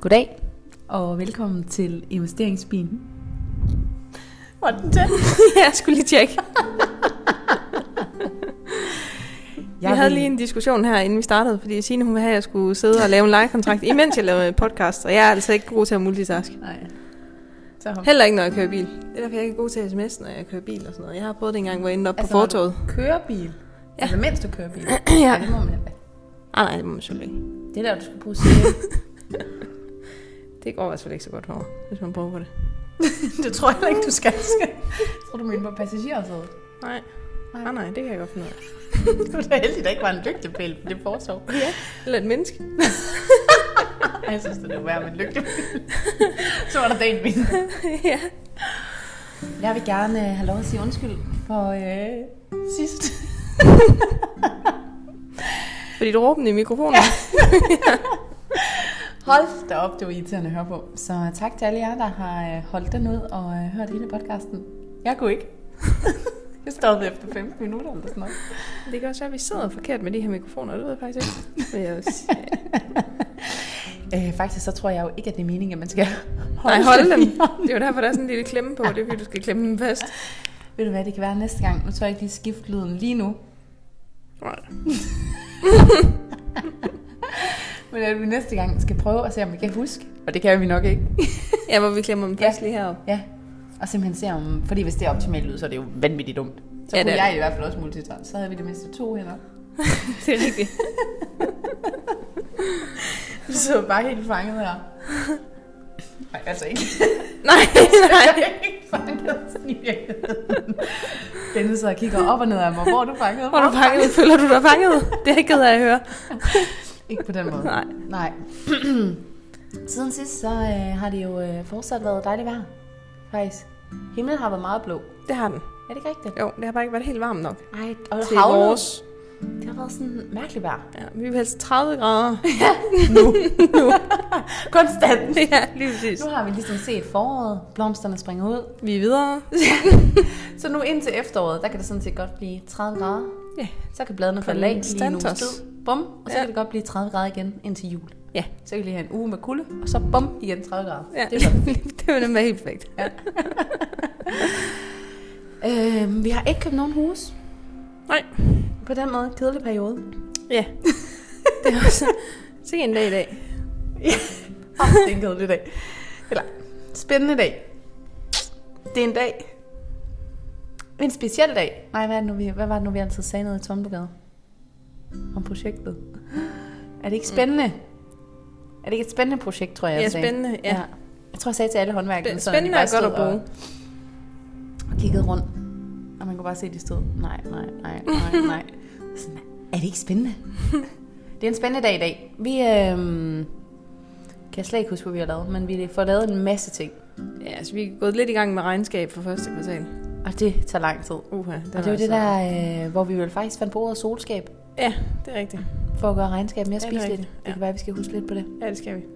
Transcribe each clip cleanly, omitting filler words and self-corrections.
Goddag, og velkommen til Investeringsbilen. Var den til? Jeg skulle lige tjekke. Vi havde lige en diskussion her, inden vi startede, fordi Signe hun ville have, at jeg skulle sidde og lave en lejekontrakt, imens jeg lavede podcast, og jeg er altså ikke god til at multitask. Nej. Heller ikke, når jeg kører bil. Det er derfor, jeg ikke er god til sms, når jeg kører bil og sådan noget. Jeg har prøvet det engang, hvor jeg endte op på fortovet. Kører bil? Ja. Altså mens du kører bil? Ja. Det må man ikke. Nej, det må man selvfølgelig ikke. Det der, du skal bruge sige. Det går altså ikke så godt for, hvis man prøver på det. Det tror jeg ikke, du skal. Jeg tror, du mener på passagersædet. Nej, det kan jeg godt finde ud af. Du er da heldig, der ikke var en lygtepæl på det fortov. Ja, eller et menneske. Jeg synes, det var værd med en lygtepæl. Så var der dagen min. Ja. Jeg vil gerne have lov at sige undskyld for sidst. Fordi du råbte i mikrofonen. Ja. Hold da op, det var irriterende at høre på. Så tak til alle jer, der har holdt den ud og hørt hele podcasten. Jeg kunne ikke. Jeg stoppede efter 15 minutter eller sådan noget. Det kan også være, at vi sidder forkert med de her mikrofoner. Det ved jeg faktisk ikke. Faktisk så tror jeg jo ikke, at det er meningen, at man skal holde dem. Det er jo derfor, der er sådan en lille klemme på. Det er fordi, du skal klemme dem fast. Ved du hvad, det kan være næste gang. Nu tror jeg ikke lige skifte lyden lige nu. Nej. Men at vi næste gang skal prøve at se, om vi kan huske. Og det kan vi nok ikke. Ja, hvor vi klemmer dem fast lige heroppe. Ja, og simpelthen se om... Fordi hvis det er optimalt lyd, så er det jo vanvittigt dumt. Så kunne jeg i hvert fald også multitask. Så havde vi det mindste 2 hænder. Det er rigtigt. Du så bare helt fanget her. Nej, altså ikke. Nej. Ikke fanget sådan i virkeligheden. Dennis sidder og kigger op og ned af mig. Hvor er du fanget? Hvor er du fanget? Føler du dig fanget? Det er ikke ked af at høre. Ikke på den måde. Nej. Siden sidst, så har det jo fortsat været dejligt vejr. Faktisk. Himlen har været meget blå. Det har den. Er det ikke rigtigt? Jo, det har bare ikke været helt varmt nok. Nej, og det er vores. Det har været sådan mærkeligt vejr. Ja, vi vil helst 30 grader. Ja, nu. Konstant. Ja, lige præcis. Nu har vi ligesom set foråret. Blomsterne springer ud. Vi er videre. Så nu indtil efteråret, der kan det sådan set godt blive 30 grader. Ja. Så kan bladene falde af lige en uges tid. Bum, og så kan det godt blive 30 grader igen indtil jul. Ja. Så kan vi lige have en uge med kulde, og så bum igen 30 grader. Ja. Det er godt. Det vil nemlig helt perfekt. Ja. Vi har ikke købt nogen hus. Nej. På den måde, kedelig periode. Ja. Det er også sikke en dag i dag. Ja, det er en kedelig dag. Eller, spændende dag. Det er en dag. En speciel dag. Nej, hvad var det nu, vi altid sagde noget i Tomtegade? Om projektet. Er det ikke spændende? Er det ikke et spændende projekt, tror jeg, Ja, spændende, ja. Jeg tror, jeg sagde til alle håndværkerne. Spændende er godt at bruge. Og kiggede rundt. Og man kunne bare se, de stod. Nej. Sådan, er det ikke spændende? Det er en spændende dag i dag. Vi kan slet ikke huske, hvad vi har lavet, men vi får lavet en masse ting. Ja, altså vi er gået lidt i gang med regnskab for første kvartal. Og det tager lang tid. Og det er jo det der, hvor vi vel faktisk fandt på ordet solskab. Ja, det er rigtigt. For at gøre regnskab mere spiseligt. Det ja. kan være, at vi skal huske lidt på det. Ja, det skal vi.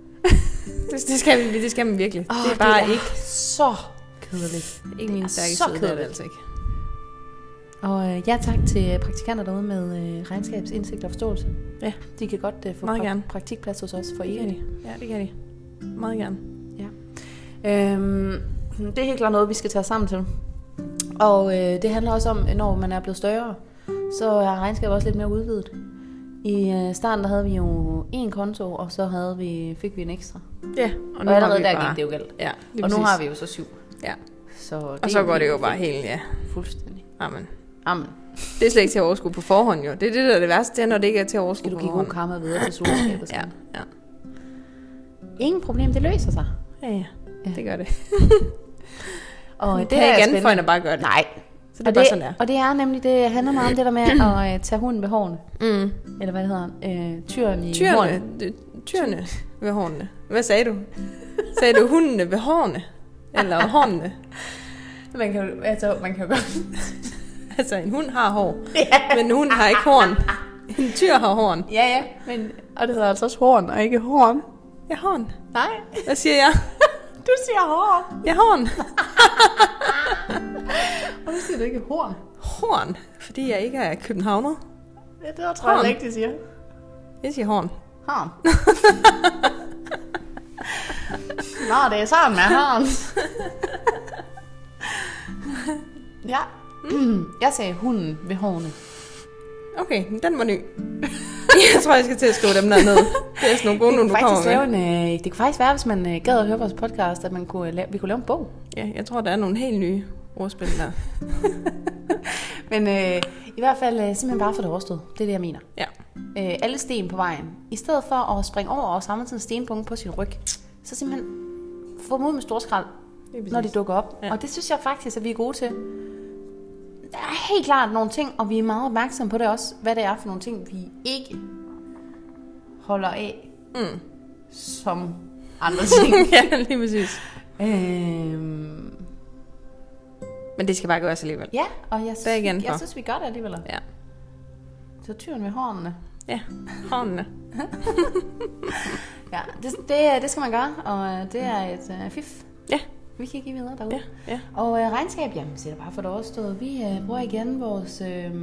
det skal man virkelig. Det er bare ikke så kedeligt. Ikke min stærke side, det er det altså ikke. Og ja, tak til praktikanter derude med regnskabsindsigt og forståelse. Ja. De kan godt få praktikplads hos os for evigt. Ja, det kan de. Meget gerne. Ja. Det er helt klart noget, vi skal tage sammen til. Og det handler også om, når man er blevet større, så er regnskabet også lidt mere udvidet. I starten der havde vi jo 1 konto, og så fik vi en ekstra. Ja, og nu allerede der gik det jo galt. Ja, og nu har vi jo så 7. Ja. Og så går det jo bare helt, ja. Fuldstændig. Amen. Det er slet ikke til at overskue på forhånd, jo. Det er det, der er det værste, det er, når det ikke er til at overskue på forhånd. Du give god karma videre til solskabet. Ja. Ingen problem, det løser sig. Ja, det gør det. Og det kan ikke andet for end at bare gøre det. Nej. Så det er bare sådan der. Og det er nemlig, det handler meget om det der med at tage hunden ved hårene. Eller hvad det hedder? Tyren i hårene. Tyrene ved hårene. Hvad sagde du? Sagde du hundene ved hårene? Eller hårene? Man kan jo godt... Altså, en hund har hår, men en hund har ikke horn. En tyr har horn. Ja, og det hedder altså også horn, og ikke horn. Ja, horn. Nej. Hvad siger jeg? Du siger horn. Ja, horn. Og du siger du ikke horn? Horn, fordi jeg ikke er københavner. Ja, det tror jeg ikke, de siger. Jeg siger horn. Horn. Nå, det er sådan med Hans. Ja. Jeg sagde hunden ved hårene. Okay, den var ny. Jeg tror, jeg skal til at skrive dem der ned. Det er sådan nogle gode, du kommer med. Det kunne faktisk være, hvis man gad at høre vores podcast, at vi kunne lave en bog. Ja, jeg tror, der er nogle helt nye ordspil der. Men i hvert fald simpelthen bare for det overstået. Det er det, jeg mener. Ja. Alle sten på vejen. I stedet for at springe over og samle en stenbunke på sin ryg, så simpelthen få dem ud med storskrald, når de dukker op. Ja. Og det synes jeg faktisk, at vi er gode til. Der er helt klart nogle ting, og vi er meget opmærksomme på det også, hvad det er for nogle ting, vi ikke holder af, som andre ting. Ja, lige præcis. Men det skal bare gøres alligevel. Ja, og jeg synes, vi gør det alligevel. Ja. Så tyren ved hårene. Ja, hårene. Ja, det skal man gøre, og det er et fif. Ja. Vi kan give videre derude. Ja. Og regnskab, jamen, så er det bare for det overstået. Vi bruger igen vores...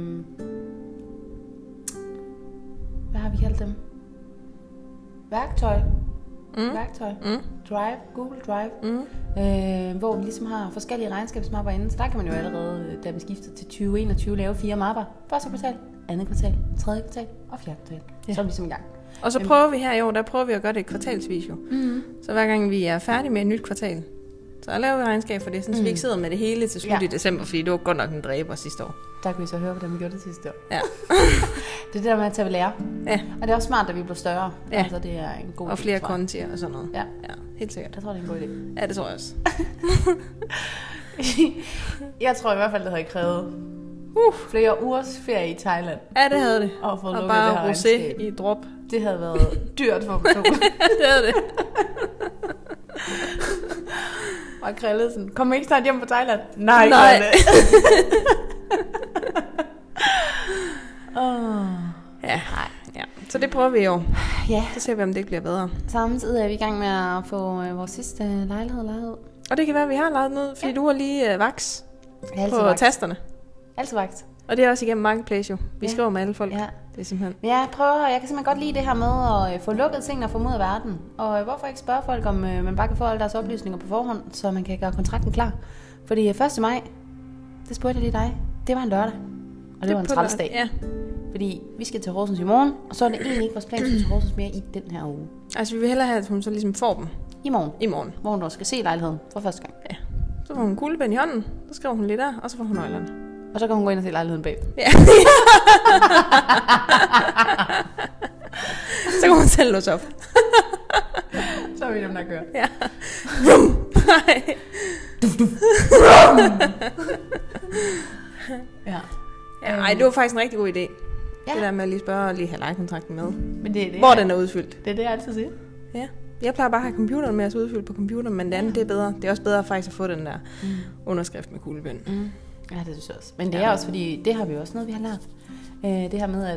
hvad har vi kaldt dem? Værktøj. Drive, Google Drive. Hvor vi ligesom har forskellige regnskabsmapper inde. Så der kan man jo allerede, da vi skifter til 2021, lave 4 mapper. Første kvartal, andet kvartal, tredje kvartal og fjerde kvartal. Ja. Så er vi ligesom i gang. Og så prøver vi her i år, der prøver vi at gøre det kvartalsvis jo. Så hver gang vi er færdige med et nyt kvartal, så laver vi regnskab for det, så vi ikke sidder med det hele til slut i december, fordi det var godt nok en dræber sidste år. Der kan vi så høre, hvordan vi gjorde det sidste år. Ja. Det er det der med at tage ved lære. Ja. Og det er også smart, at vi bliver større. Ja. Altså, det er en god og flere kontier og sådan noget. Ja, helt sikkert. Jeg tror, det er en god idé. Ja, det tror jeg også. Jeg tror i hvert fald, det havde krævet flere ugers ferie i Thailand. Ja, det havde det. Og bare rosé i drop. Det havde været dyrt for dem to. Det havde det. Og Krille sådan, kom ikke snart hjem på Thailand? Nej. Ja. Så det prøver vi jo. Ja. Så ser vi, om det ikke bliver bedre. Samtidig er vi i gang med at få vores sidste lejlighed. Og det kan være, at vi har lejet den ud, fordi du har lige vaks på tasterne. Altid vaks. Og det er også igennem Marketplace jo. Vi skriver med alle folk. Ja. Det er simpelthen. Jeg kan simpelthen godt lide det her med at få lukket tingene og få dem ud af verden. Og hvorfor ikke spørge folk, om man bare kan få alle deres oplysninger på forhånd, så man kan gøre kontrakten klar. Fordi 1. maj, det spurgte jeg lige dig, det var en lørdag. Og det var en træls-dag. Ja. Fordi vi skal til Horsens i morgen, og så er det egentlig ikke vores plan, at vi skal til Horsens mere i den her uge. Altså vi vil hellere have, at hun så ligesom får dem. I morgen. Hvor hun også skal se lejligheden for første gang. Ja. Så får hun kuglepen i hånden, så skriver hun lidt der, og så får hun nøglerne. Og så kan hun gå ind og se lejligheden bag. Ja. Så kan hun selv låse op. Så er vi dem, der kører. Ja. Vrum. Nej. Ja. Ej, det var faktisk en rigtig god idé. Ja. Det der med at lige spørge og lige have lejekontrakten med. Men det er det, hvor den er udfyldt. Det er det, jeg altid siger. Ja. Jeg plejer bare at have computeren med at udfyldt på computeren, men det andet, det er bedre. Det er også bedre faktisk at få den der underskrift med kuglepen. Ja, det synes jeg også. Men det er også, fordi det har vi også noget, vi har lært. Det her med, at...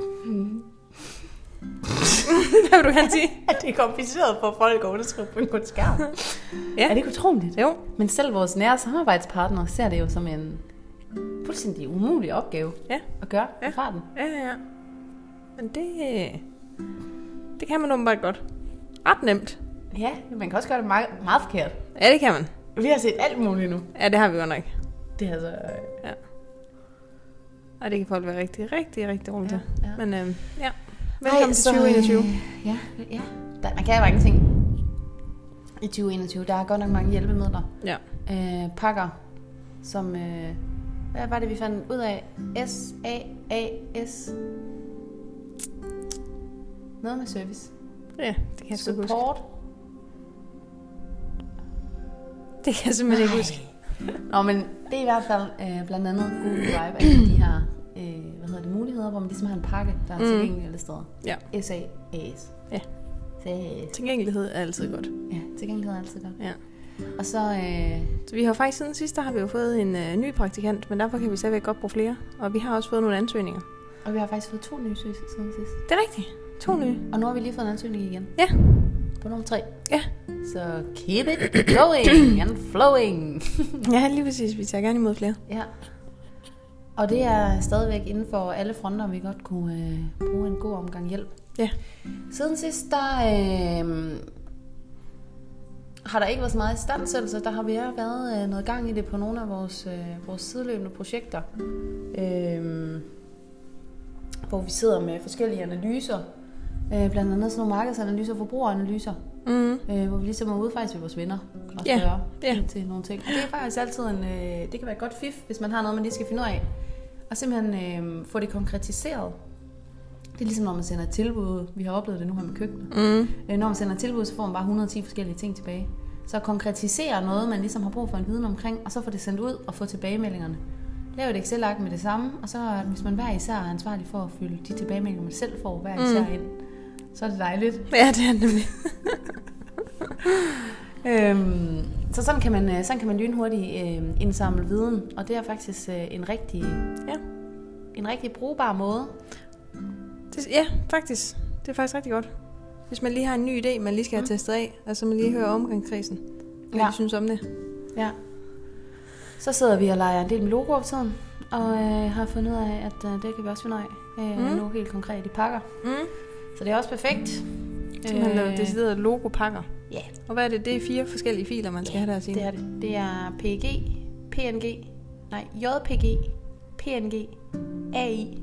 Hvad vil du gerne sige? At det er kompliceret for folk at underskrive på en skærm. Ja. Er det ikke utroligt? Jo. Men selv vores nære samarbejdspartnere ser det jo som en fuldstændig umulig opgave at gøre i farten. Ja. Men det kan man åbenbart godt. Ret nemt. Ja, man kan også gøre det meget, meget forkert. Ja, det kan man. Vi har set alt muligt nu. Ja, det har vi jo nok. Det er altså... Ja. Og det kan folk være rigtig, rigtig, rigtig dårligt til. Ja. Men velkommen til 2021. Ja. Man kan jo mange ting i 2021. Der er godt nok mange hjælpemidler. Ja. Pakker, som... hvad var det, vi fandt ud af? SAAS. Noget med service. Ja, det kan jeg sgu huske. Support. Det kan jeg simpelthen ikke huske. Nå, men det er i hvert fald blandt andet Google Drive, altså de her muligheder, hvor man ligesom har en pakke, der er tilgængelig alle steder. Ja. SAAS. Ja. Tilgængelighed er altid godt. Ja, tilgængelighed er altid godt. Ja. Og så... Så vi har faktisk siden sidst, der har vi jo fået en ny praktikant, men derfor kan vi stadigvæk godt bruge flere. Og vi har også fået nogle ansøgninger. Og vi har faktisk fået 2 nye siden sidst. Det er rigtigt. 2 nye. Og nu har vi lige fået en ansøgning igen. Ja. På nummer 3. Ja. Så keep it going and flowing. Ja, lige præcis. Vi tager gerne imod flere. Ja. Og det er stadigvæk inden for alle fronter, vi godt kunne bruge en god omgang hjælp. Ja. Siden sidst, der har der ikke været så meget istandsættelse. Der har været noget gang i det på nogle af vores sideløbende projekter. Hvor vi sidder med forskellige analyser. Blandt andet sådan nogle markedsanalyser og forbrugeranalyser. Hvor vi ligesom er ude faktisk ved vores venner og spørger til nogle ting. Og det er faktisk altid det kan være et godt fif, hvis man har noget, man lige skal finde ud af. Og simpelthen få det konkretiseret. Det er ligesom, når man sender et tilbud. Vi har oplevet det nu her med køkkenet. Når man sender et tilbud, så får man bare 110 forskellige ting tilbage. Så konkretisere noget, man ligesom har brug for en viden omkring, og så få det sendt ud og få tilbagemeldingerne. Lav et Excel-ark med det samme, og så hvis man hver især er ansvarlig for at fylde de tilbagemeldinger, man selv får hver især ind, så er det dejligt. Ja, det er nemlig. Så sådan kan man lynhurtigt indsamle viden, og det er faktisk en rigtig brugbar måde. Faktisk. Det er faktisk rigtig godt. Hvis man lige har en ny idé, man lige skal have testet af, altså man lige hører omgangskredsen, hvad de synes om det. Ja. Så sidder vi og leger en del med logo op tiden, og har fundet ud af, at det kan vi også finde af nu helt konkret i pakker. Så det er også perfekt. Så man laver deciderede logopakker. Ja. Og hvad er det? Det er 4 forskellige filer, man skal have der sine. Det er det. Det er JPG, PNG, AI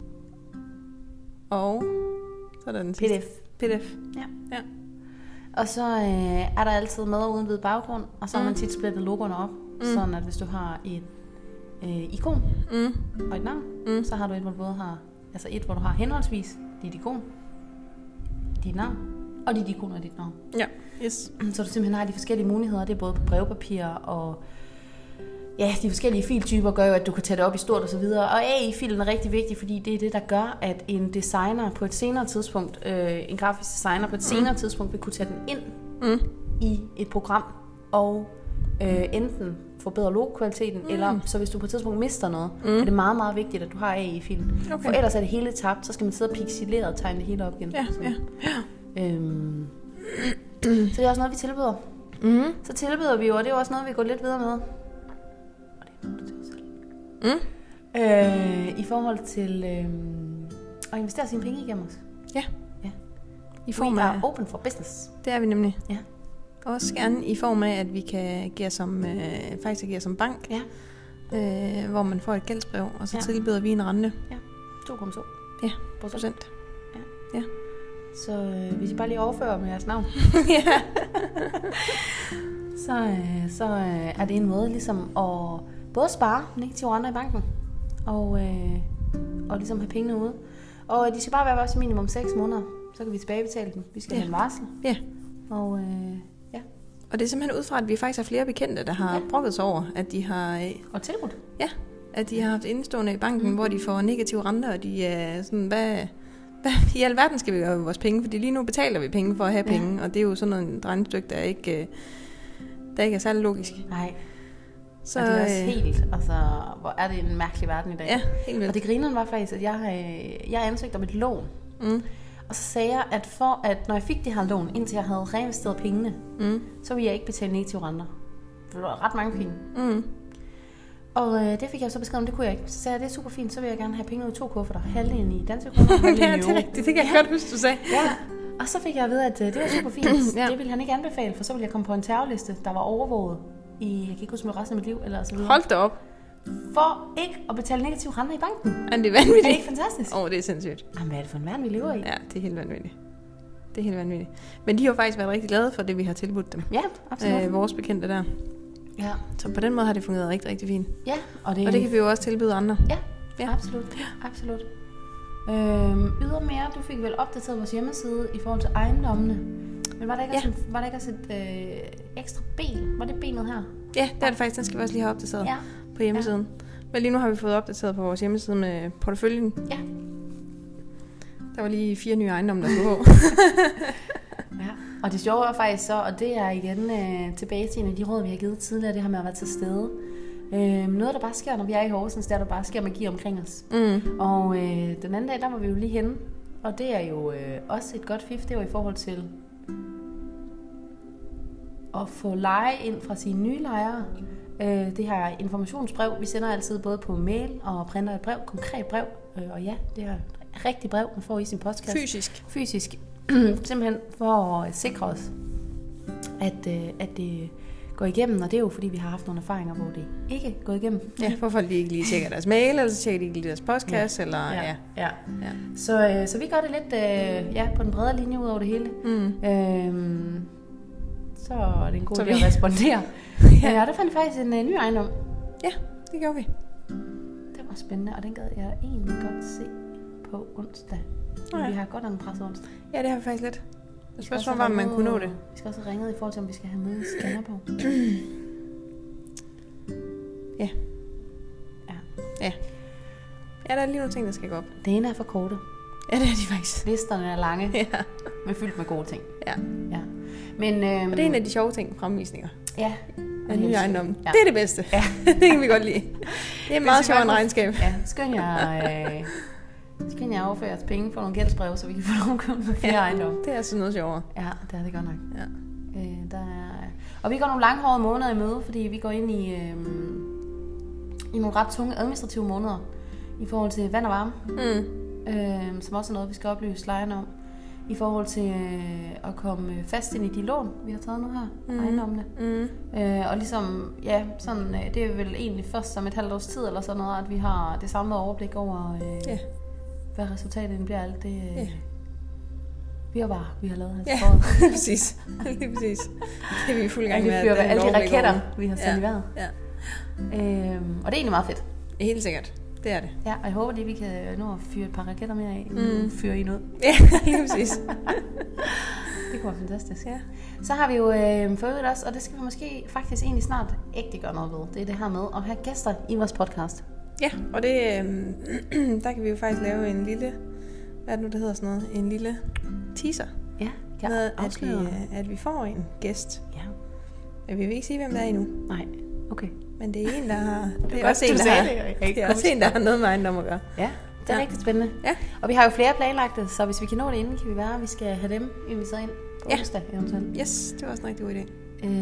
og så er der den sidste. PDF. Ja. Og så er der altid med og uden hvid baggrund, og så har man tit splittet logoerne op, sådan at hvis du har et ikon og et navn, så har du et, hvor du både har, altså et, hvor du har henholdsvis dit ikon, dit navn, og dit ikon og dit navn. Ja, yes. Så du simpelthen har de forskellige muligheder, det er både på brevpapir og de forskellige filtyper gør jo, at du kan tage det op i stort og så videre. Og AI-filen er rigtig vigtig, fordi det er det, der gør, at en designer på et senere tidspunkt, en grafisk designer på et senere tidspunkt, vil kunne tage den ind i et program og enten forbedre logokvaliteten, eller så hvis du på et tidspunkt mister noget, er det meget, meget vigtigt, at du har AI-filen. Okay. For ellers er det hele tabt, så skal man sidde og pixelere og tegne det hele op igen. Så det er også noget, vi tilbyder. Så tilbyder vi jo, og det er også noget, vi går lidt videre med. I forhold til at investere sine penge igennem os. Ja. I form af open for business. Det er vi nemlig. Ja. Også gerne i form af, at vi kan give som bank. Ja. Hvor man får et gældsbrev, og så tilbyder vi en rente. Ja. 2,2. Ja, procent. Ja. Så hvis I bare lige overfører med jeres navn. så er det en måde ligesom at både spare negative renter i banken, og ligesom have pengene ude. Og de skal bare være også minimum 6 måneder, så kan vi tilbagebetale dem. Vi skal have en varsel. Ja. Og det er simpelthen ud fra, at vi faktisk har flere bekendte, der har brokket sig over, at de har... Og tilbudt. Ja, at de har haft indstående i banken, hvor de får negative renter, og de er sådan, hvad i alverden skal vi gøre med vores penge? Fordi lige nu betaler vi penge for at have penge, og det er jo sådan noget regnestykke, der ikke er særlig logisk. Nej. Så og det er også helt, altså, hvor er det en mærkelig verden i dag. Ja, helt vildt. Og det grineren var faktisk, at jeg ansøgte om et lån. Og så sagde jeg, at når jeg fik det her lån, indtil jeg havde reinvesteret pengene, så ville jeg ikke betale negative renter. Det var ret mange penge. Og det fik jeg så beskrevet om, det kunne jeg ikke. Så sagde jeg, det er super fint, så vil jeg gerne have penge ud i 2 kufferter. Halvdelen i danske kroner, halvdelen i euro. Ja, det er rigtigt, det kan jeg godt huske, du sagde. Ja. Og så fik jeg at vide, at det var super fint. Det ville han ikke anbefale, for så ville jeg komme på en terrorliste, der var overvåget i, jeg kan ikke huske med resten af mit liv, eller så videre. Hold da op. For ikke at betale negative renter i banken. Men det er vanvittigt. Er det ikke fantastisk? Det er sindssygt. Jamen, hvad er det for en verden, vi lever i? Ja, det er helt vanvittigt. Men de har jo faktisk været rigtig glade for det, vi har tilbudt dem. Ja, absolut. Vores bekendte der. Ja. Så på den måde har det fungeret rigtig, rigtig fint. Ja, og det kan vi jo også tilbyde andre. Ja. Absolut. Ydermere, du fik vel opdateret vores hjemmeside i forhold til ejendommene. Men var der ikke også et ekstra ben? Var det benet her? Ja, det er det faktisk. Den skal vi også lige have opdateret på hjemmesiden. Men lige nu har vi fået opdateret på vores hjemmeside med porteføljen. Ja. Der var lige 4 nye ejendomme, der skulle på. Og det sjove er faktisk så, og det er igen tilbage til en af de råd, vi har givet tidligere, det her med at være til stede. Noget, der bare sker, når vi er i Horsens, der bare sker magi omkring os. Og den anden dag, der var vi jo lige henne. Og det er jo også et godt fif, det var i forhold til at få leje ind fra sine nye lejere. Det her informationsbrev, vi sender altid både på mail og printer et brev, konkret brev. Og det er et rigtigt brev, man får i sin postkasse. Fysisk. Simpelthen for at sikre os, at det går igennem, og det er jo fordi, vi har haft nogle erfaringer, hvor det ikke er gået igennem. Ja, for folk ikke lige tjekker deres mail, eller så tjekker de ikke lige deres postkasse, eller ja. Så vi gør det lidt på den bredere linje ud over det hele. Så er det en god idé at respondere. Ja, der fandt jeg faktisk en ny ejendom. Ja, det gjorde vi. Det var spændende, og den gad jeg egentlig godt se på onsdag. Men vi har godt nok en presse onsdag. Ja, det har vi faktisk lidt. Det spørgsmål var, om man kunne nå det. Vi skal også have ringet i forhold til, om vi skal have med i scanner på. Ja. Ja, der er lige nogle ting, der skal gå op. Det ene er for korte. Ja, det er de faktisk. Listerne er lange. Ja. Men fyldt med gode ting. Ja. Men, og det er en af de sjove ting, fremvisninger. Ja. Og nye ejendom. Ja. Det er det bedste. Ja. Det kan vi godt lide. Det er meget sjovt en regnskab. Ja, skøn jeg overføre jeres penge for nogle gældsbreve, så vi kan få lov at købe med flere ejendomme. Det er sådan noget sjovere. Ja, det er det godt nok. Ja. Og vi går nogle langhårede måneder i møde, fordi vi går ind i nogle ret tunge administrative måneder i forhold til vand og varme, som også er noget, vi skal oplyse lejerne om, i forhold til at komme fast ind i de lån, vi har taget nu her, ejendommene. Og ligesom, sådan, det er vel egentlig først som et halvt års tid eller sådan noget, at vi har det samlede overblik over, hvad resultatet bliver alt det vi har lavet her til foråret. Ja, præcis. Lige præcis. Det er vi i fuld gang med. Alle de raketter, vi har sendt i vejret. Ja. Og det er egentlig meget fedt. Helt sikkert. Det er det. Ja, og jeg håber lige, vi kan nå at fyre et par raketter mere af, fyre en ud. Ja, lige præcis. Det kunne være fantastisk. Ja. Så har vi jo forøget os, og det skal vi måske faktisk egentlig snart ægte gøre noget ved. Det er det her med at have gæster i vores podcast. Ja, og det, der kan vi jo faktisk lave en lille, hvad er det nu, det hedder sådan noget, en lille teaser. Ja, med, at vi får en gæst. Ja. Men vi vil ikke sige, hvem der er endnu. Nej, okay. Men det er en, der har... Det er også en, der har noget med ejendom at gøre. Ja, det er rigtig spændende. Ja. Og vi har jo flere planlagte, så hvis vi kan nå det inden, kan vi være, at vi skal have dem inviteret ind på onsdag eventuelt. Yes, det var også en rigtig god idé.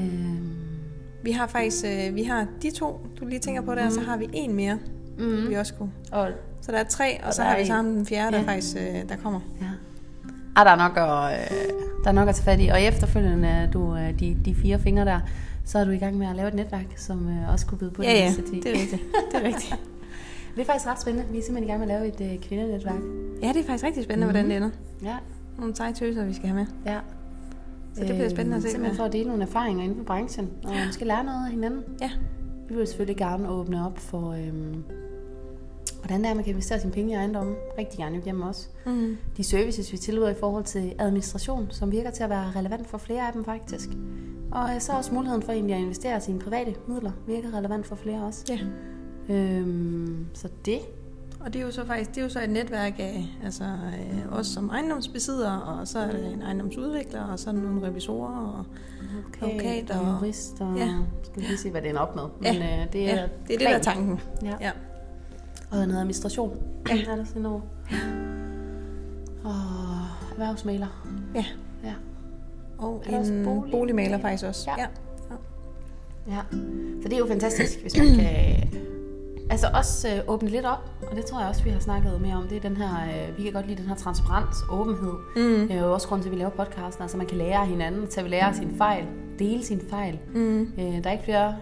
Vi har faktisk, vi har de 2, du lige tænker på der, så har vi en mere, vi også kunne. Så der er 3, og så har vi sammen den 4, der faktisk, der kommer. Ja. Der er nok at tage fat i, og efterfølgende du de 4 fingre der, så er du i gang med at lave et netværk, som også kunne byde på det næste tid. Det er rigtigt. Det er rigtigt. Det er faktisk ret spændende. Vi er simpelthen i gang med at lave et kvindenetværk. Ja, det er faktisk rigtig spændende, hvordan det ender. Ja. Nogle seje tøser, vi skal have med. Ja. Så det bliver spændende at se. Simpelthen for at dele nogle erfaringer inden for branchen, og måske lære noget af hinanden. Ja. Vi vil selvfølgelig gerne åbne op for, hvordan det er, man kan investere sine penge i ejendommen. Rigtig gerne jo hjemme også. De services, vi tilbyder i forhold til administration, som virker til at være relevant for flere af dem faktisk. Og så også muligheden for egentlig at investere sine private midler, virker relevant for flere også. Ja. Så det. Og det er jo så faktisk, det er jo så et netværk af, altså os som ejendomsbesidder, og så er det en ejendomsudvikler, og så er der nogle revisorer og advokater og jurister. Ja. Skal vi lige se, hvad det ender op med. Ja. Men det er det der tanken. Ja. Og noget administration. Ja. Er der sådan noget. Ja. Og erhvervsmaler. Ja. Og en boligmaler faktisk også. Ja. Så det er jo fantastisk, hvis man kan også åbne lidt op, og det tror jeg også, vi har snakket mere om. Det er den her, vi kan godt lide den her transparens, åbenhed. Det er jo også grund til, at vi laver podcasten, altså man kan lære af hinanden, tage ved lære af sine fejl, dele sine fejl. Der er ikke flere,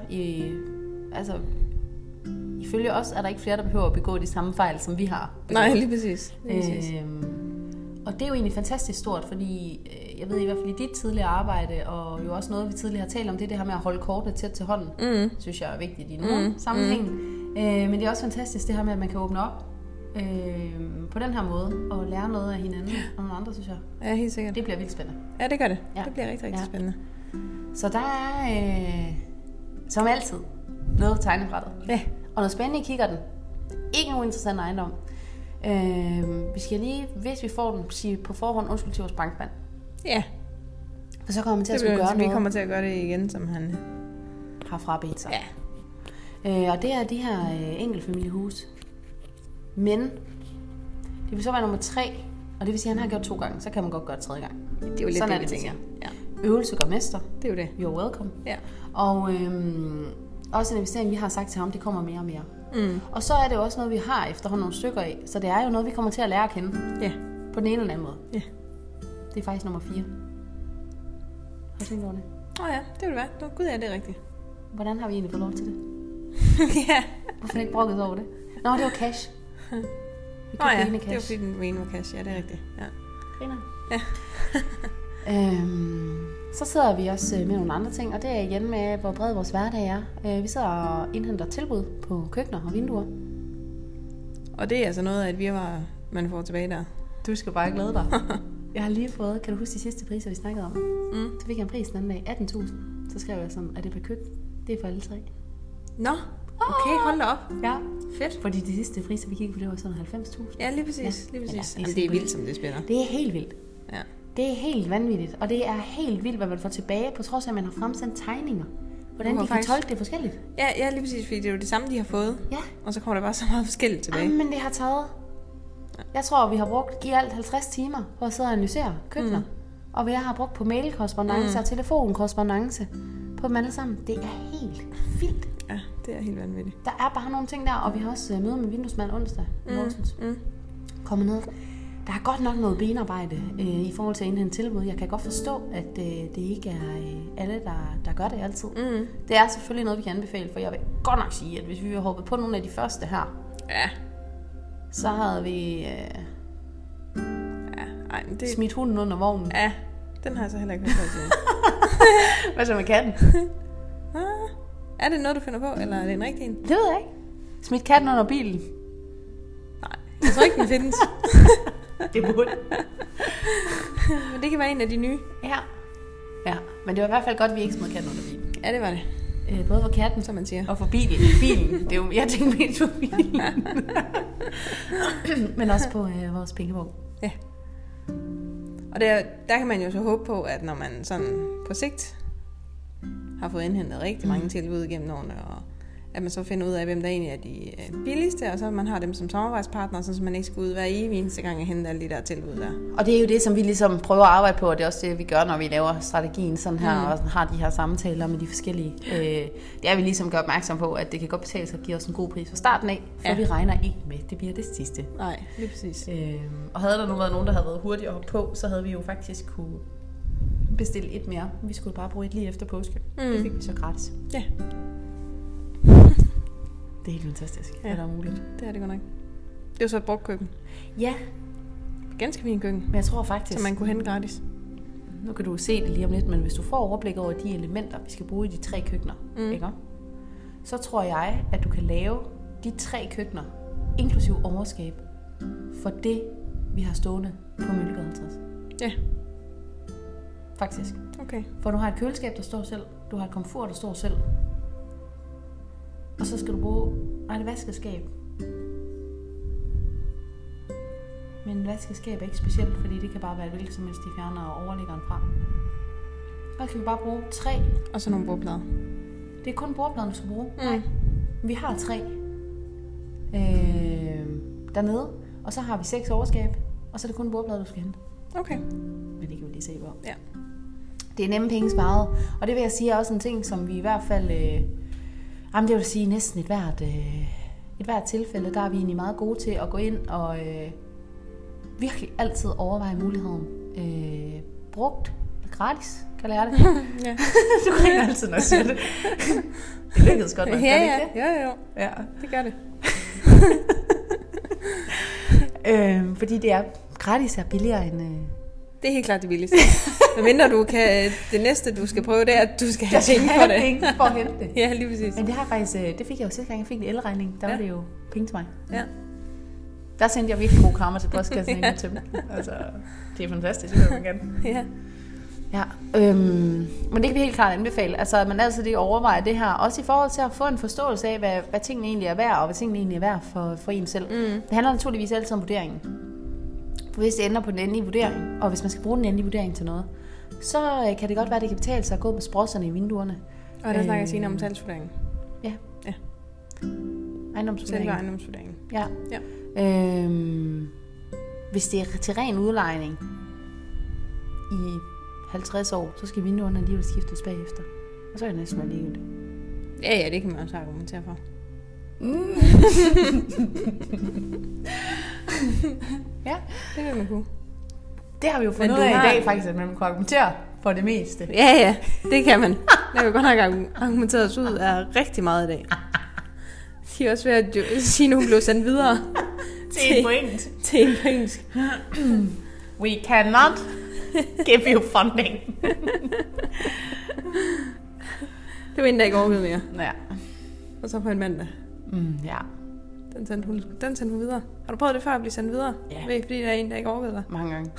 ifølge os er der ikke flere, der behøver at begå de samme fejl, som vi har begået. Nej, lige præcis. Og det er jo egentlig fantastisk stort, fordi jeg ved i hvert fald i dit tidligere arbejde, og jo også noget, vi tidligere har talt om, det her med at holde kortene tæt til hånden, synes jeg er vigtigt i nogle sammenhæng. Men det er også fantastisk det her med, at man kan åbne op på den her måde, og lære noget af hinanden og nogle andre, synes jeg. Ja, helt sikkert. Det bliver vildt spændende. Ja, det gør det. Ja. Det bliver rigtig spændende. Så der er, som altid, noget på tegnebrættet. Ja. Og noget spændende i kikkerten. Ikke nogen interessant ejendom. Vi skal lige, hvis vi får den, sige på forhånd undskyld til vores bankmand. Ja. For så kommer man til at skulle gøre noget. Vi kommer til at gøre det igen, som han har frabedt sig. Ja. Og det er de her enkeltfamiliehuse. Men det vil så være nummer 3, og det vil sige, at han har gjort 2 gange, så kan man godt gøre det 3. gang. Det er jo lidt sådan det, ting. Ja. Øvelse gør mester. Det er jo det. You're welcome. Ja. Og også en investering, vi har sagt til ham, det kommer mere og mere. Og så er det jo også noget, vi har efterhånden nogle stykker af, så det er jo noget, vi kommer til at lære at kende. Ja. På den ene eller anden måde. Ja. Det er faktisk nummer 4. Har du tænkt over det? Ja, det vil være. Gud, ja, det er rigtigt. Hvordan har vi egentlig fået lov til det? Ja. Hvorfor ikke brokket over det? Nå, det var cash. Vi Ja, det var fordi den ene var cash. Ja, det er rigtigt. Ja. Griner. Ja. Så sidder vi også med nogle andre ting, og det er igen med, hvor bred vores hverdag er. Vi sidder og indhenter tilbud på køkkener og vinduer. Og det er altså noget af et virvar, man får tilbage der. Du skal bare glæde dig. Jeg har lige fået, kan du huske de sidste priser, vi snakkede om? Så fik jeg en pris den anden dag, 18.000. Så skrev jeg sådan, er det per køkken? Det er for alle 3. Nå, okay, hold da op. Ja. Fedt. Fordi de sidste priser, vi kiggede på, det var sådan 90.000. Ja, lige præcis. Ja. Lige præcis. Jamen, Det er vildt, som det spiller. Det er helt vildt. Ja. Det er helt vanvittigt, og det er helt vildt, hvad man får tilbage, på trods af, at man har fremsendt tegninger. Hvordan de kan tolke det forskelligt. Ja, lige præcis, fordi det er jo det samme, de har fået. Ja. Og så kommer der bare så meget forskelligt tilbage. Men det har taget... Jeg tror, vi har brugt i alt 50 timer på at sidde og analysere køkkener. Og vi har brugt på mailkorrespondance og telefonkorrespondance på dem alle sammen. Det er helt vildt. Ja, det er helt vanvittigt. Der er bare nogle ting der, og vi har også møde med vinduesmand onsdag i Horsens. Kommer ned. Der er godt nok noget benarbejde i forhold til at indhente tilbud. Jeg kan godt forstå, at det ikke er alle, der gør det altid. Det er selvfølgelig noget, vi kan anbefale, for jeg vil godt nok sige, at hvis vi havde hoppet på nogle af de første her, så havde vi smidt hunden under vognen. Ja, den har jeg så heller ikke været til. Hvad så med katten? Er det noget, du finder på, eller er det en rigtig en? Det ved jeg ikke. Smidt katten under bilen. Nej, jeg tror ikke, den findes. Det burde. Men det kan være en af de nye. Ja, men det var i hvert fald godt, at vi ikke smed katten under bilen. Ja, det var det. Både for katten, som man siger, og for bilen. Det er jo, jeg tænkte mest på bilen. Men også på vores pengebog. Ja. Og der kan man jo så håbe på, at når man sådan på sigt har fået indhentet rigtig mange tilbud gennem årene, og at man så finder ud af, hvem der egentlig er de billigste, og så man har dem som samarbejdspartnere, så man ikke skal ud hver eneste gang og hente alle de der tilbud der. Og det er jo det, som vi ligesom prøver at arbejde på, og det er også det, vi gør, når vi laver strategien sådan her, og har de her samtaler med de forskellige. Det er vi ligesom gør opmærksom på, at det kan godt betale sig at give os en god pris fra starten af, for vi regner ikke med, det bliver det sidste. Nej, lige præcis. Og havde der nu været nogen, der havde været hurtigere op på, så havde vi jo faktisk kunne bestille et mere. Vi skulle bare bruge et lige efter påske. Det fik vi så gratis. Ja. Det er helt fantastisk, hvad der er muligt. Det er det godt nok. Det er jo så et brugt køkken. Ja. Ganske fint køkken. Men jeg tror faktisk... Så man kunne hente gratis. Nu kan du se det lige om lidt, men hvis du får overblik over de elementer, vi skal bruge i de 3 køkkener, ikke? Så tror jeg, at du kan lave de 3 køkkener, inklusive overskab, for det, vi har stående på Møllegade 50. Ja. Faktisk. Okay. For du har et køleskab, der står selv. Du har et komfur, der står selv. Og så skal du bruge et vaskeskab. Men et vaskeskab er ikke specielt, fordi det kan bare være et hvilket som helst, de fjerner og overlæggeren fra. Og så skal vi bare bruge 3. Og så nogle bordplader. Det er kun bordpladen, du skal bruge. Nej. Vi har 3 dernede. Og så har vi 6 overskab. Og så er det kun bordplader, du skal hente. Okay. Men det kan vi lige se på. Ja. Det er nemme penge sparet. Og det vil jeg sige er også en ting, som vi i hvert fald... det vil sige næsten et hvert tilfælde, der er vi egentlig meget gode til at gå ind og virkelig altid overveje muligheden. Brugt eller gratis, kan jeg lære det. Ja. Du griner altid, når jeg siger det. Det lykkedes godt nok, ja, gør det ikke det? Jo. Ja, det gør det. Fordi det er gratis er billigere end... Det er helt klart det billigste. Men mindre du kan... Det næste, du skal prøve, det er, at du skal have penge for det. Penge for at hente det. Ja, lige præcis. Men det har faktisk... Det fik jeg jo sidste gang, jeg fik en elregning. Der var det jo penge til mig. Ja. Der sendte jeg virkelig god karma til postkassen til dem. Altså, det er fantastisk, det man kan. Ja. Men det kan vi helt klart anbefale. Altså, man altid lige overvejer det her. Også i forhold til at få en forståelse af, hvad tingene egentlig er værd, og hvad tingene egentlig er værd for en selv. Det handler naturligvis altid om vurderingen. For hvis det ender på den endelige vurdering, og hvis man skal bruge den endelige vurdering til noget, så kan det godt være, at det kan betale sig at gå med sprosserne i vinduerne. Og der snakker jeg sige om salgsvurderingen. Ja. Ejendomsvurderingen. Selve ejendomsvurderingen. Ja. Hvis det er til ren udlejning i 50 år, så skal vinduerne alligevel skiftes bagefter. Og så er det næsten være ligegyldigt. Ja, det kan man også argumentere for. Ja, det vil man kunne. Det har vi jo fundet ud af i dag faktisk, at man kunne argumentere for det meste. Ja, det kan man. Det er godt nok argumenteret os ud af rigtig meget i dag. De er også ved at sige, at hun blev sendt videre Til en point. til en på engelsk. We cannot give you funding. Det var en, der ikke orkede mere. Ja. Og så på en mandag. Ja. Den sendte hun videre. Har du prøvet det før at blive sendt videre? Ja. Fordi der er en, der ikke orkede dig? Mange gange.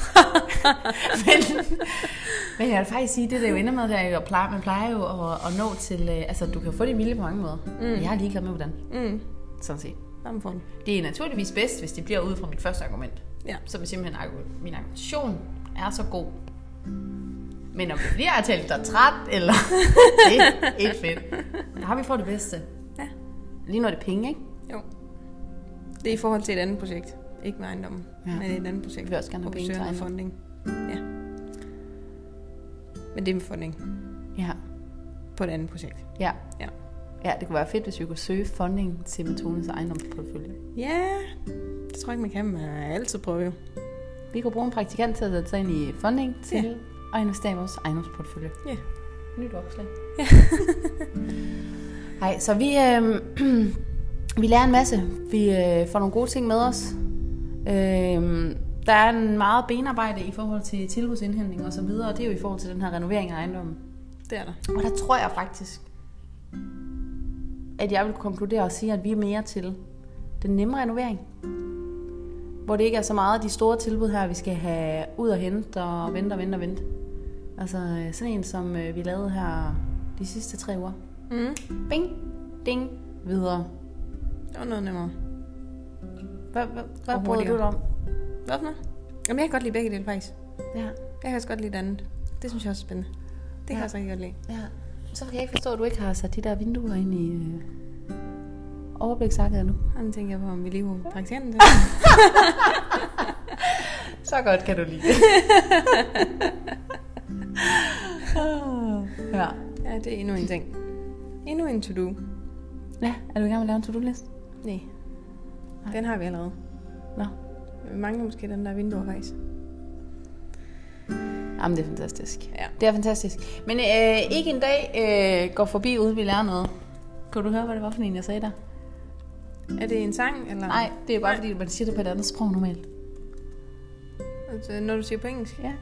men jeg vil faktisk sige, det der jo ender med, at man plejer jo at nå til... Altså, du kan få din vilje på mange måder. Jeg er ligeglad med, hvordan. Sådan set. Det er naturligvis bedst, hvis det bliver ud fra mit første argument. Ja. Så vil simpelthen min argumentation er så god. Men om det bliver, jeg har talt dig træt, eller... det er ikke fedt. Der har vi fået det bedste. Ja. Lige når det er penge, ikke? Jo. Det er i forhold til et andet projekt. Ikke med ejendommen, men et andet projekt. Vi vil også gerne have penge til ejendom. Funding. Ja. Men det er med funding. Ja. På et andet projekt. Ja. Ja, det kunne være fedt, hvis vi kunne søge funding til Metones ejendomsportefølje. Ja, det tror jeg ikke, man kan. Man altid prøve jo. Vi kunne bruge en praktikant til at sætte sig ind i funding til at investere i vores ejendomsportefølje. Ja. Nyt opslag. Ja. Nej, så vi lærer en masse. Vi får nogle gode ting med os. Der er en meget benarbejde i forhold til tilbudsindhentning og så videre, og det er jo i forhold til den her renovering af ejendommen. Det er der. Og der tror jeg faktisk, at jeg vil konkludere og sige, at vi er mere til den nemme renovering. Hvor det ikke er så meget af de store tilbud her, vi skal have ud og hente og vente. Altså sådan en, som vi lavede her de sidste 3 uger. Bing, ding, videre. Det var noget nemmere. Hvad brød du om? Hvad for noget? Jamen, jeg kan godt lide begge dele, faktisk. Ja. Jeg kan også godt lide det andet. Det synes jeg også er spændende. Det kan jeg også rigtig godt lide. Ja. Så kan jeg ikke forstå, at du ikke har sat de der vinduer ind i overbliksarket nu. Jamen, tænker jeg på, om vi lige kunne praktikanten til. Så godt kan du lide det. Ja. Ja, det er endnu en ting. Endnu en to-do. Ja, er du i gang med at lave en to-do-list? Nej. Den har vi allerede. Nå. Vi mangler måske den der vinduer, faktisk. Jamen, det er fantastisk. Ja. Det er fantastisk. Men ikke en dag går forbi, uden vi lærer noget. Kunne du høre, hvad det var for en, jeg sagde der? Er det en sang, eller? Nej, det er bare fordi, man siger det på et andet sprog normalt. Altså, når du siger på engelsk? Ja.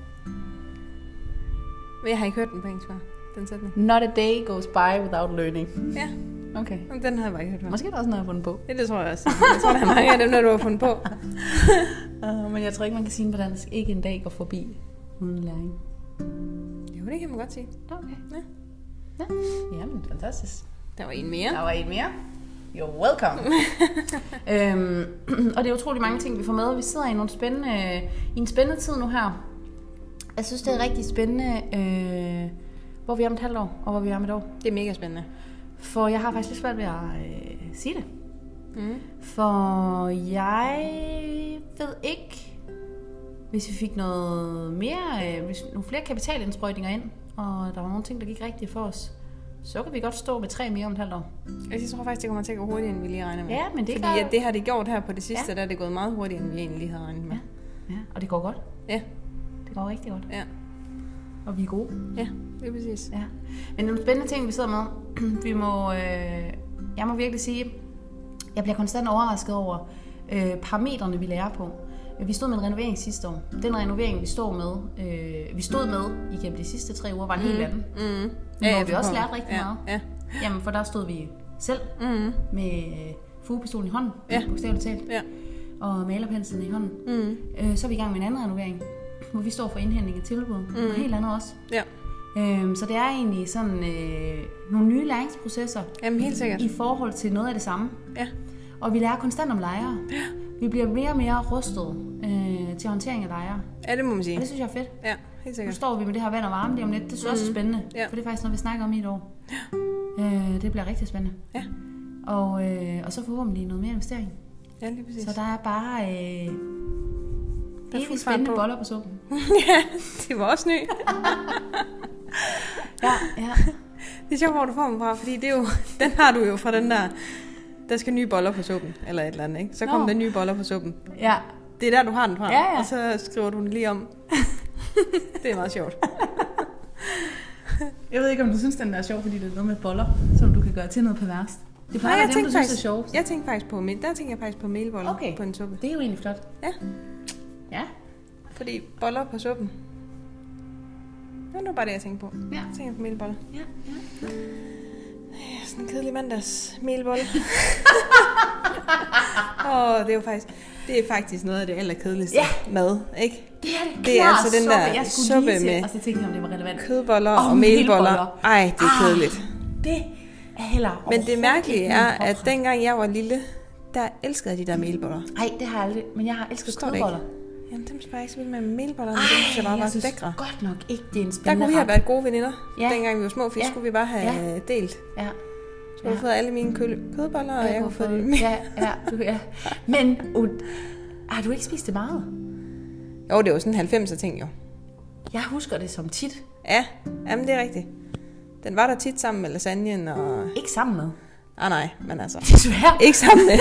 Men jeg har ikke hørt den på engelsk før, den sætning. Not a day goes by without learning. Ja. Okay. Den har jeg bare ikke hørt før. Måske er der også noget, jeg har fundet på. Ja, det tror jeg også. Jeg tror, der er mange af dem, der du har fundet på. Men jeg tror ikke, man kan sige på dansk. Ikke en dag går forbi uden læring. Jo, det kan man godt sige. Okay. Ja. Jamen, fantastisk. Der var en mere. You're welcome. Og det er utrolig mange ting, vi får med. Vi sidder i en spændende tid nu her. Jeg synes, det er rigtig spændende, hvor vi er om et halvt år, og hvor vi er om et år. Det er mega spændende. For jeg har faktisk lidt svært ved at sige det. For jeg ved ikke, hvis vi fik noget mere, nogle flere kapitalindsprøjtninger ind, og der var nogle ting, der gik rigtigt for os, så kan vi godt stå med 3 mere om et halvt år. Jeg tror faktisk, det kommer til at gå hurtigere, end vi lige regner med. Ja, men det fordi at det har det gjort her på det sidste, der er det gået meget hurtigere, end vi egentlig lige havde regnet med. Ja, og det går godt. Ja. Det går rigtig godt. Ja. Og vi er gode. Ja, det er præcis. Ja. Men nogle spændende ting, vi sidder med. Jeg må virkelig sige, jeg bliver konstant overrasket over parametrene, vi lærer på. Vi stod med en renovering sidste år. Den renovering, vi stod med igennem de sidste 3 uger, var en helt anden. Hvor vi også lærte rigtig meget. Ja. Jamen, for der stod vi selv med fugepistolen i hånden, bogstaveligt talt, og malerpenslen i hånden. Så er vi i gang med en anden renovering, hvor vi står for indhentning af tilbud, og helt andet også. Ja. Så det er egentlig sådan nogle nye læringsprocesser. Jamen, helt sikkert. I forhold til noget af det samme. Ja. Og vi lærer konstant om lejere. Ja. Vi bliver mere og mere rustet til håndtering af lejere. Ja, det må man sige. Og det synes jeg er fedt. Ja, helt sikkert. Nu står vi med det her vand og varme lige om lidt. Det synes jeg også er spændende. Ja. For det er faktisk noget, vi snakker om i et år. Ja. Det bliver rigtig spændende. Ja. Og så forhåbentlig noget mere investering. Ja, lige præcis. Så der er bare evigt spændende boller på suppen. Ja, det var også ny. Ja. Det er sjovt, hvor du får dem fra, fordi det er jo, den har du jo fra den der skal nye boller på suppen, eller et eller andet, ikke? Så kommer der nye boller på suppen. Ja. Det er der, du har den fra, ja. og så skriver du den lige om. Det er meget sjovt. Jeg ved ikke, om du synes, den er sjov, fordi det er noget med boller, som du kan gøre til noget perverst. Det plejer at være dem, du synes er sjovt. Jeg tænker faktisk på melboller på en suppe. Det er jo egentlig flot. Ja. Ja. Fordi boller på suppen. Det var bare det, jeg tænkte på. Ja. Jeg tænker på melboller. Ja. Sådan en kedelig mandags melbolle. Det er faktisk noget af det allerkedeligste mad, ikke? Det er det. Det er altså den der jeg suppe med og så tænkte jeg, om det var relevant. kødboller og melboller. Ej, det er kedeligt. Det er heller. Men det mærkelige er, at dengang jeg var lille, der elskede jeg de der melboller. Nej, det har jeg aldrig. Men jeg har elsket kødboller. Jamen, dem var jeg ikke så vild med melboller, men dem synes jeg bare var lækre. Godt nok ikke, det er en spændende Der kunne vi have været gode veninder. Ja. Dengang vi var små, for skulle vi bare have delt. Ja. Så kunne du fået alle mine kødboller, og jeg kunne få dem. Ja. Men har du ikke spist det meget? Jo, det var sådan en 90'er ting jo. Jeg husker det som tit. Ja, jamen det er rigtigt. Den var der tit sammen med lasagnen og... Ikke sammen med. Nej, men altså... Desværre. Ikke sammen med.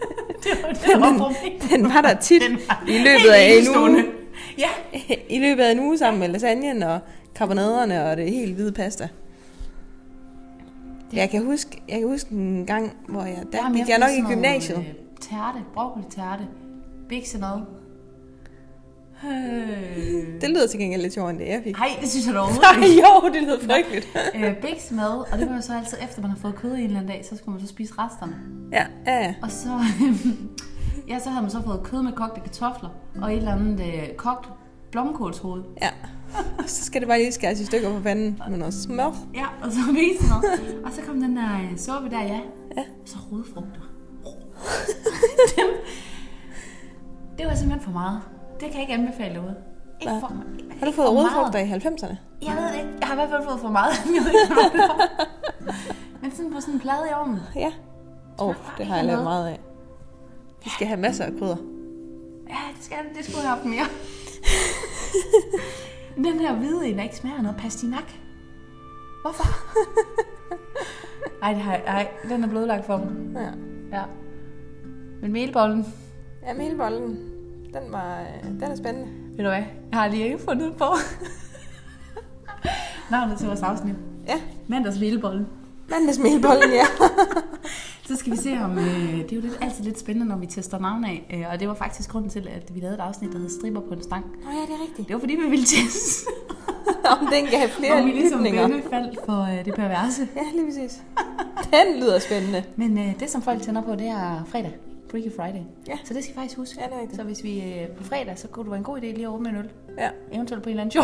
Den var der tit i løbet af en uge. Ja. I løbet af en uge sammen med lasagnen og karbonaderne og det helt hvide pasta. Jeg kan huske en gang, hvor jeg nok i gymnasiet. Tærte, broccoli-tærte, bikse noget. Det lyder til gengæld lidt sjovere end det, jeg fik. Nej, det synes jeg da overhovedet ikke. Jo, det lyder frygteligt. Bikse mad, og det var jo så altid efter, man har fået kød en eller anden dag, så skulle man så spise resterne. Ja. Og så, så havde man så fået kød med kogte kartofler, og et eller andet kogt blomkålshoved. Ja. Og så skal det bare lige skæres i stykker på panden med noget smør. Ja, og så bikse noget. Og så kom den der suppe der, ja. Og så rodfrugter. Det var simpelthen for meget. Det kan jeg ikke anbefale derude. Ikke for, har du fået rodfrugter i 90'erne? Jeg ved det ikke. Jeg har i hvert fald fået for meget. Men sådan på sådan en plade i ovnen. Ja. Det har jeg lavet meget af. Vi skal have masser af krydder. Ja, det skulle jeg have haft mere. Den her hvide en, der ikke smager noget pastinak. Hvorfor? Ej, den er blodlagt for mig. Ja. Men melbollen. Ja, melbollen. Den er spændende. Ved du hvad? Jeg har lige ikke fundet på navnet til vores afsnit. Ja. Mandagsmelbollen. Mandagsmelbollen, ja. Så skal vi se om, det er jo altid lidt spændende, når vi tester navn af. Og det var faktisk grunden til, at vi lavede et afsnit, der hed Stripper på en stang. Ja, det er rigtigt. Det var fordi, vi ville teste. Om den kan have flere lytninger. Om vi ligesom faldt for det perverse. Ja, lige præcis. Den lyder spændende. Men det, som folk tænder på, det er fredag. Freaky Friday. Ja. Så det skal I faktisk huske. Ja, det er rigtigt. Så hvis vi på fredag, så kunne det være en god idé lige at åbne en øl. Ja. Eventuelt på en eller anden show.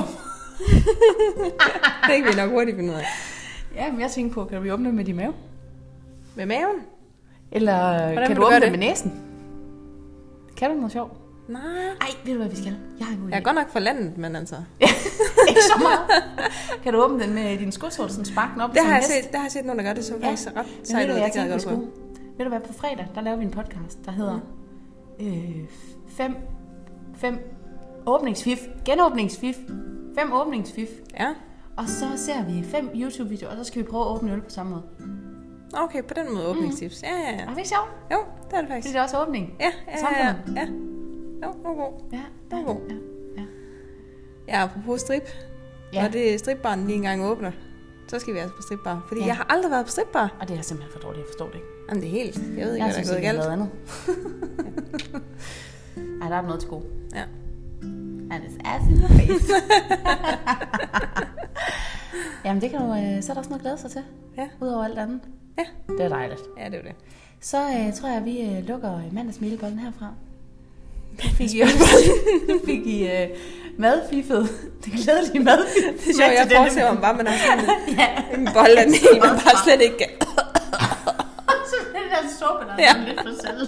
Det kan vi nok hurtigt finde ud af. Ja, men jeg tænker på, kan vi åbne med din mave? Med maven? Eller hvordan kan du åbne det med næsen? Kan du noget sjovt? Nej. Ej, ved du hvad vi skal? Jeg er godt nok for landet, men altså... Ikke så meget. Kan du åbne den med din skudshål, sådan sparke den op? Det har jeg set nogen, der gør det, så faktisk ret sejt ud. Jeg tænker, ved du hvad, på fredag, der laver vi en podcast, der hedder 5 åbningsfif, genåbningsfif, 5 åbningsfif. Ja. Og så ser vi 5 YouTube-videoer, og så skal vi prøve at åbne øl på samme måde. Okay, på den måde åbningstips. Ja. Er det ikke sjovt? Jo, det er det faktisk. Fordi det er også åbning. Ja. Jo, god. Ja. Ja, apropos strip. Ja. Når det stripbaren lige engang åbner, så skal vi altså på stripbar. Fordi jeg har aldrig været på stripbar. Og det er simpelthen for dårligt, jeg forstår det ikke. Jamen det er helt. Jeg ved ikke, hvad der er gået galt. Andet. Ej, der er noget til god. Ja. And it's ass in the face. Jamen det kan du, så er der også noget at glæde sig til. Ja. Udover alt andet. Ja. Det er dejligt. Ja, det er det. Så tror jeg, at vi lukker mandagsmelbollen herfra. Fik I madfiffet. Det glædelige madfiffet. Det er sjovt, jeg forestiller mig bare, man har sådan en bolle af en, man bare slet ikke... Så det der suppe, der er lidt for salt.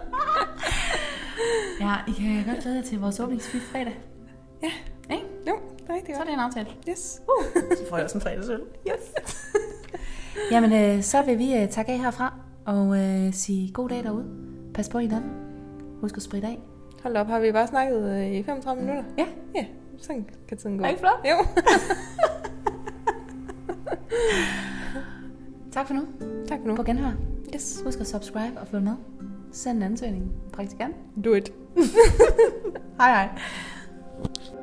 Ja, I kan godt glæde jer til vores åbningsfif fredag. Ja. Ikke? Jo, det er rigtigt. Så er det en aftale. Yes. Så får jeg også en fredagsøl. Yes. Jamen, så vil vi takke af herfra og sige god dag derude. Pas på hinanden. Husk at spritte af. Hold op, har vi bare snakket i 35 minutter? Ja. Ja, sådan kan tiden gå. Er ikke flot? Jo. Tak for nu. Tak for nu. På genhør. Yes. Husk at subscribe og følge med. Send en ansøgning. Praktikant. Do it. Hej hej.